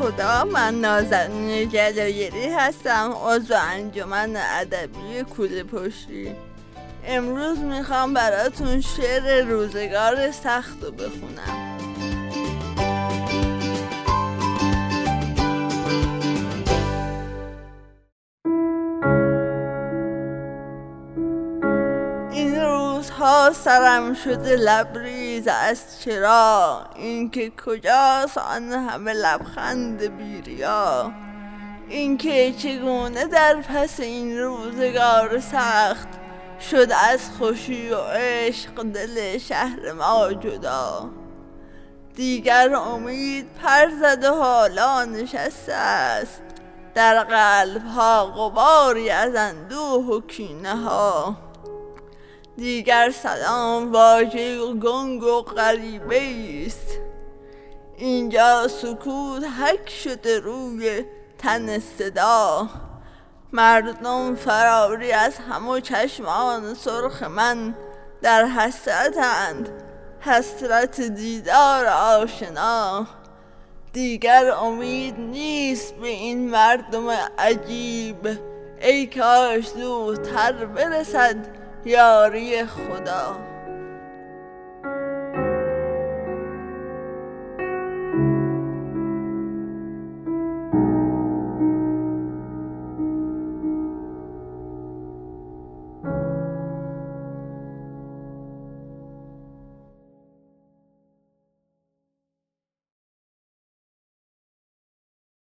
خدا. من نازنین جلاگری هستم، عضو انجمن ادبی کوله پشتی. امروز میخوام براتون شعر روزگار سخت رو بخونم. این روزها سرم شده لبریز از چرا، اینکه کجاست آن همه لبخند بیریا، اینکه چگونه در پس این روزگار سخت شد از خوشی و عشق دل شهر ما جدا. دیگر امید پر زد و حالا نشسته است، در قلب‌ها غباری از اندوه و کینه ها. دیگر سلام واژه و گنگ و غریبه است، اینجا سکوت حک شده روی تن صدا. مردم فراری از هم و چشمان سرخ من در حسرتند، حسرت دیدار آشنا. دیگر امید نیست به این مردم عجیب، ای کاش زودتر برسد یاری خدا.